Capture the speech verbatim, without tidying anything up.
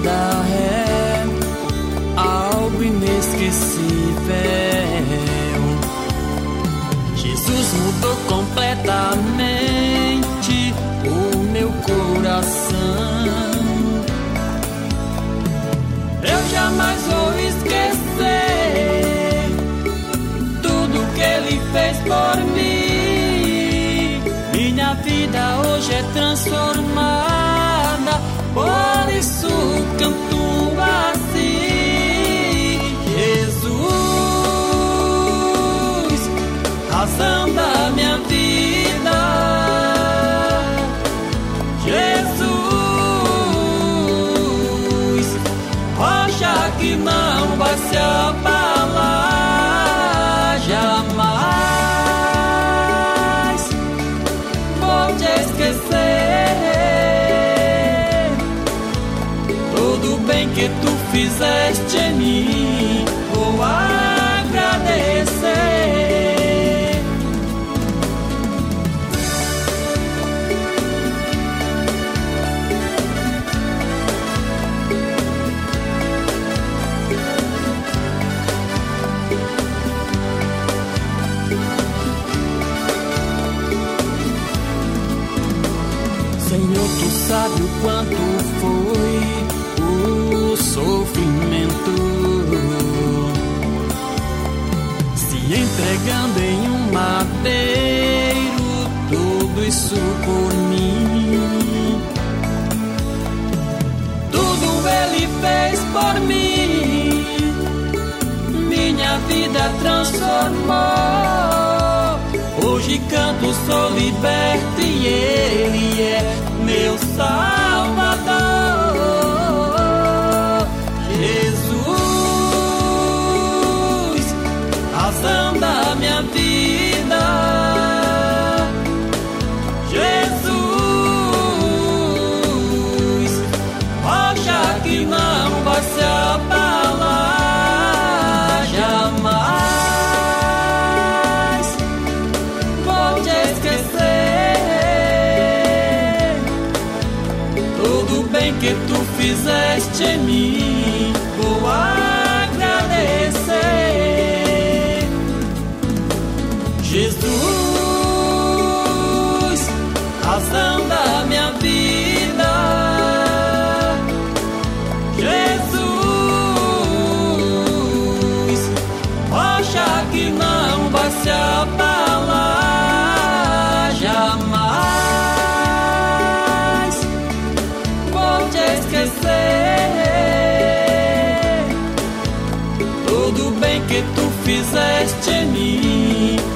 vida é algo inesquecível. Jesus mudou completamente o meu coração. Eu jamais vou esquecer tudo que Ele fez por mim. Minha vida hoje é transformada, por isso canto assim. Jesus, razão da minha vida. Jesus, rocha que não vai se abalar jamais. Vou te esquecer tudo bem que tu fizeste em mim. Vou agradecer. Senhor, tu sabe o quanto foi o sofrimento, se entregando em um madeiro, tudo isso por mim. Tudo Ele fez por mim, minha vida transformou. Hoje canto, sou liberto e Ele é meu Salvador. Jesus, razão da minha vida. Jesus, rocha que não vai se abalar jamais. Vou te esquecer tudo bem que tu fizeste em mim. Vou agradecer. Jesus, razão da minha vida. Jesus, rocha que não vai se abalar jamais. Vou te esquecer tudo bem que tu fizeste em mim.